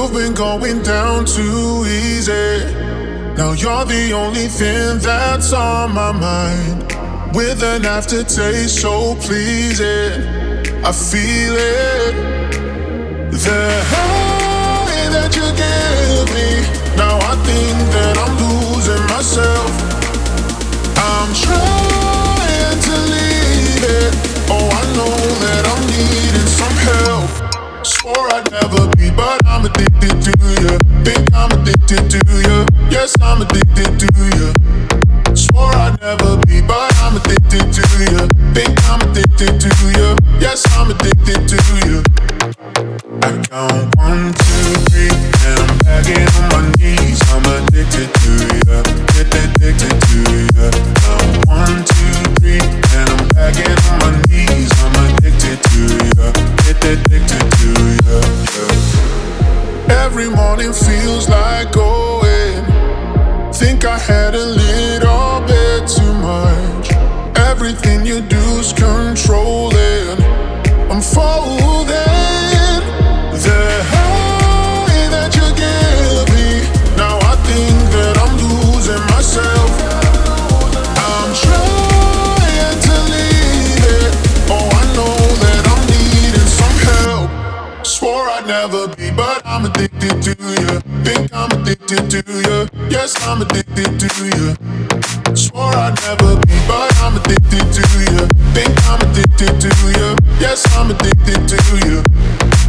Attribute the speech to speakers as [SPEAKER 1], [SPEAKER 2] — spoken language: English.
[SPEAKER 1] You've been going down too easy. Now you're the only thing that's on my mind. With an aftertaste so pleasing, I feel it. The high that you give me. Now I think that I'm losing myself. I'm trying to leave it. Oh, I know that I'm needing some help. Swore I'd never be, but I'm addicted to you. Think I'm addicted to you. Yes, I'm addicted to you. Swore I'd never be, but I'm addicted to you. Think I'm addicted to you. Yes, I'm addicted to you. I count 1, 2, 3, and I'm begging on my knees. I'm addicted to you. Addicted to you. Count 1, 2, 3, and I'm begging on my knees. I'm addicted to you. Addicted to you. Every morning feels like going. Think I had a little bit too much. Everything you do's controlling. I'm folding. The high that you give me. Now I think that I'm losing myself. I'm trying to leave it. Oh, I know that I'm needing some help. Swore I'd never be, but I'm addicted to you. Think I'm addicted to you. Yes, I'm addicted to you. Swore I'd never be, but I'm addicted to you. Think I'm addicted to you. Yes, I'm addicted to you.